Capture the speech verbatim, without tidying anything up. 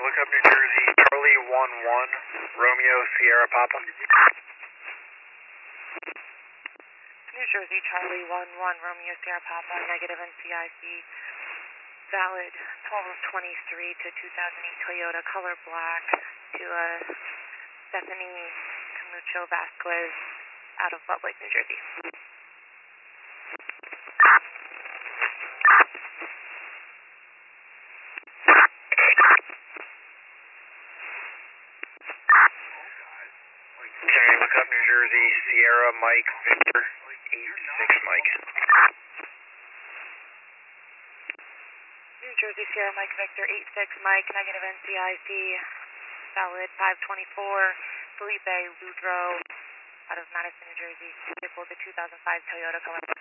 look up New Jersey, Charlie one one, Romeo Sierra Papa. New Jersey, Charlie one one, Romeo Sierra Papa, negative N C I C, valid twelve twenty-three to two thousand eight Toyota, color black, to uh, Stephanie Camucho Vasquez, out of Butt Lake, New Jersey. Can you look up New Jersey, Sierra Mike Victor, eight six Mike. New Jersey, Sierra Mike Victor, eight six Mike, negative N C I C, valid five twenty-four, Felipe Ludrow, out of Madison, New Jersey, vehicle the two thousand five Toyota color.